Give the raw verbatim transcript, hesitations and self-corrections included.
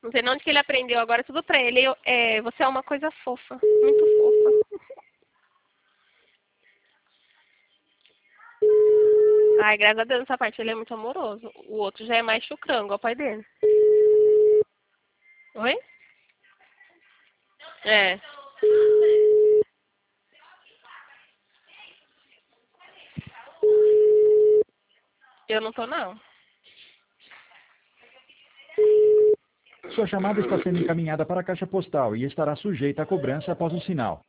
Não sei onde que ele aprendeu, agora tudo pra ele. Eu, é, você é uma coisa fofa, muito fofa. Ai, graças a Deus, essa parte ele é muito amoroso. O outro já é mais chucrão, igual o pai dele. Oi? É. Eu não tô, não. Sua chamada está sendo encaminhada para a caixa postal e estará sujeita a cobrança após o sinal.